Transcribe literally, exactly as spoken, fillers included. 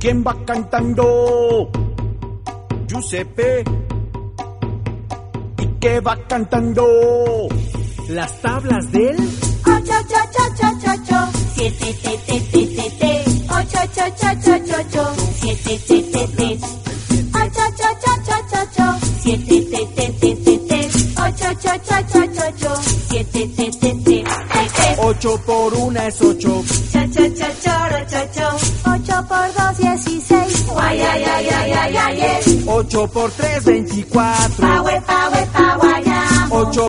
¿Quién va cantando? Giuseppe. ¿Y qué va cantando? Las tablas del ocho, ocho, ocho, ocho, ocho, siete, te, te, te, te, te, ocho, ocho, ocho, ocho, ocho, siete, te, te, te, ocho, ocho, ocho, ocho, ocho, siete, te, te, te, te, te, ocho, ocho, ocho, ocho, ocho, siete, te, te, te, te, te. Ocho por una es ocho. Cha, cha, cha, choro, cho, cho. Ocho por dos, dieciséis. Guay, ay, ay, ay, ay, ay, ay. Ocho por tres, veinticuatro. Pa, we, pa, we, pa, guayamo. Ocho